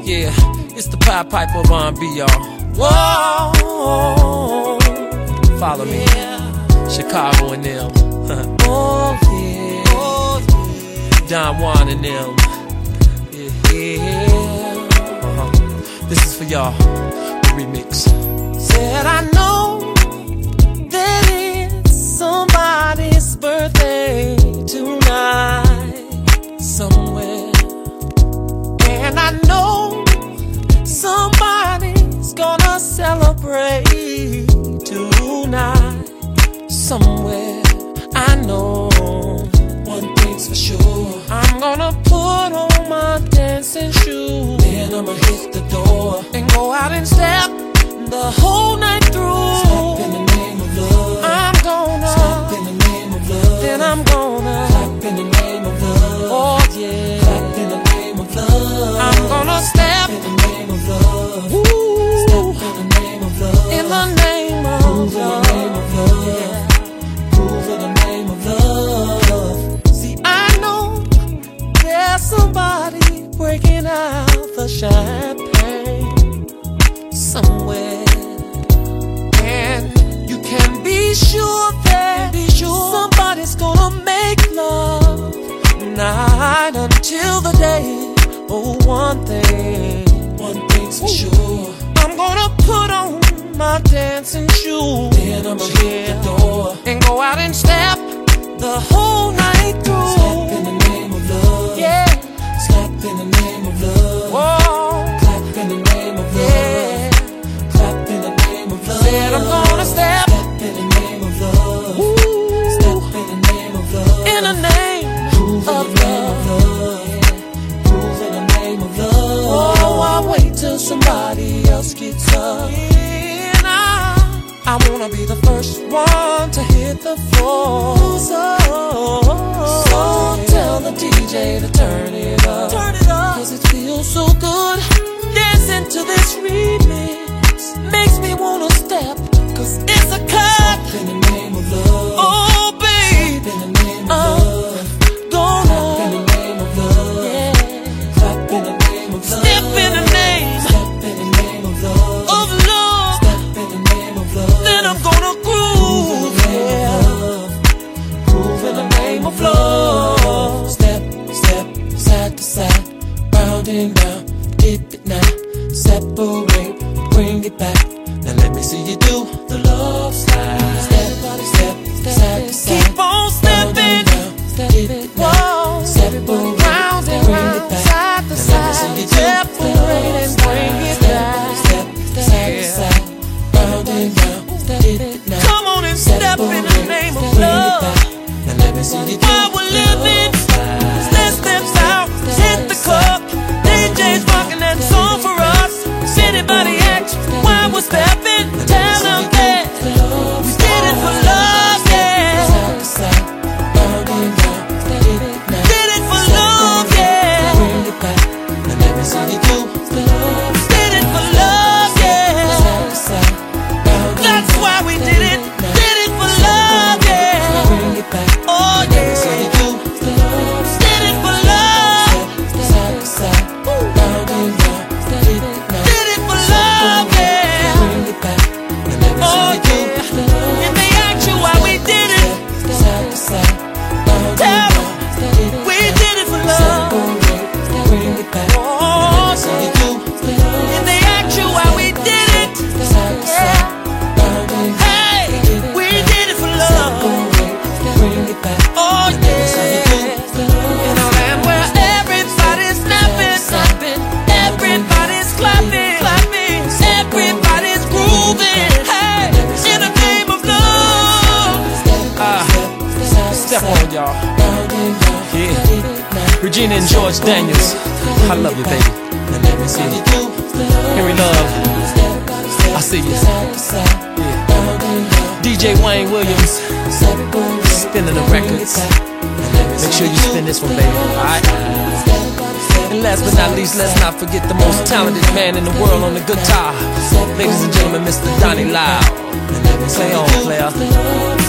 Yeah, it's the Pied Piper of R&B, y'all. Whoa, follow me, Chicago and them. Oh yeah, Don Juan and them. Yeah. This is for y'all, the remix. Said I know that it's somebody's birthday tonight somewhere, and I know somebody's gonna celebrate tonight somewhere. I know one thing's for sure, I'm gonna put on my dancing shoes, then I'ma hit the door and go out and step the whole night through. Step in the name of love. I'm gonna step in the name of love. Then I'm gonna clap in the name of love. Oh yeah, clap in the name of love. I'm gonna step in the name of love. Ooh. Step in the name of love. In the name of love. Yeah. Prove in the name of love. See, I know there's somebody breaking out the champagne somewhere, and you can be sure that somebody's gonna make love night until the day. Oh, one thing's for sure, I'm gonna put on my dancing shoes, then I'ma hit the door and go out and step the whole night through. Step in the name of love, yeah. Step in the name of love. Whoa. Clap in the name of love. Yeah. Clap in the name of love. Said I'm gonna step in the name of love. Ooh. Step in the name of love. In the name of love. Prove in the name of love. Oh, I wait till somebody else gets up. I wanna be the first one to hit the floor. So tell the DJ to turn it up. Cause it feels so good dancing to this remix. Makes me wanna step, cause it's a cut. Step in the name of love. Oh babe, step in the name of love. Gonna clap in the name of love. Yeah. Clap in the name of love. Step in the name. Step in the name of love. Of love. Step in the name of love. Then I'm gonna groove. Yeah. Groove in the name of love. Step, step, side to side, round and round, dip it now, separate, bring it back. Now let me see you do the love slide. Step, step, side to side, keep on stepping, dip it now, separate, round and round, side to side, separate and bring it back. Step, side to side, round and round, dip it now. Come on and step in the name of love. Now let me see you do while we're living. Let's step out, hit the club. DJ's rocking that song for us. If anybody asks why we're stepping, tell them that we did it for love, yeah. Did it for love, yeah. Now let me see you do. Did it for love, yeah. That's why we did it. Did it for love, yeah. Oh yeah. Did it for love. Did it for love, yeah. Oh yeah. And they ask you why we did it, tell them we did it for love. Oh yeah. And they ask you why we did it, yeah. Hey, we did it for love. Oh yeah. In a land where everybody's snapping, everybody's clapping, everybody's grooving. Hey, in the name of love. Step on, y'all. Yeah. Regina and George Daniels, I love you, baby. Let me see you. Henry Love, I see you. Yeah. DJ Wayne Williams, spinning the records. Make sure you spin this one, baby. Alright. And last but not least, let's not forget the most talented man in the world on the guitar. Ladies and gentlemen, Mr. Donnie Lyle. Play on, player.